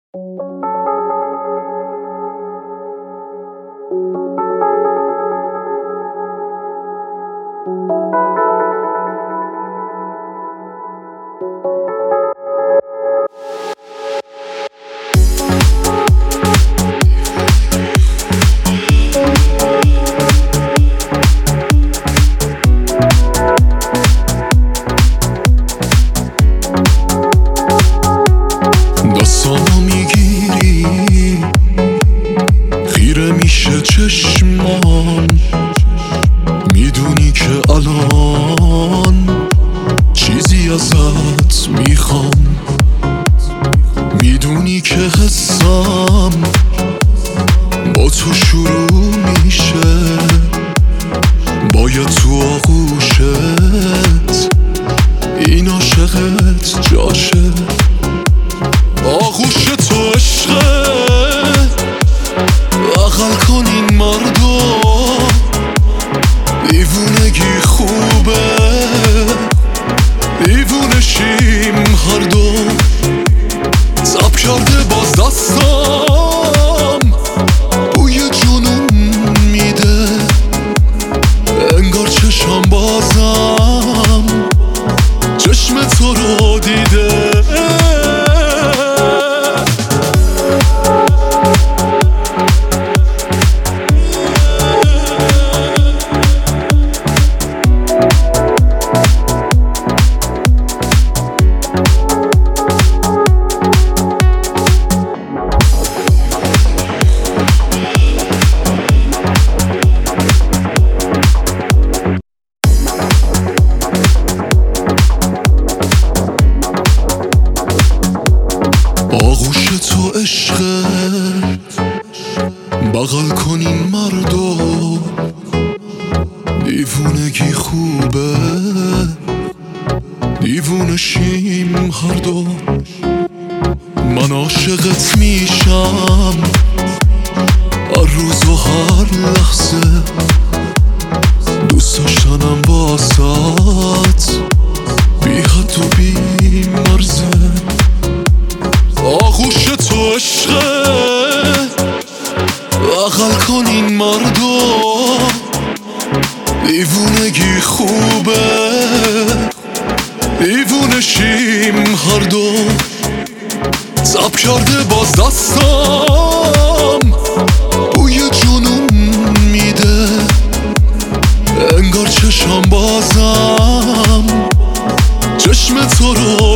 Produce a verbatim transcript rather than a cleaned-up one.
دستامو میگیری خیره میشه چشمام، میدونی که الان چیزی ازت میخوام، میدونی که حسم با تو شروع میشه، باید تو آغوشت این عاشقت جاشه. آغوش تو عشقت بغل کن این مردو، دیوونگی خوبه دیوونه شیم هر دو. زب کرده باز دستم بوی جنون میده، انگار چشم بازم چشم تو رو دیده. آغوش تو عشقت بغل کن این مردو، دیوونگی خوبه دیوونه شیم هر دو. من عاشقت میشم هر روز و هر لحظه، دوست داشتنم واسات بی حد و بی مرزه. آغوش تو عشقت بغل کن این مردو، دیوونگی خوبه دیوونه شیم هر دو. زب کرده باز دستم بوی جنون میده، انگار چشم بازم چشم تو رو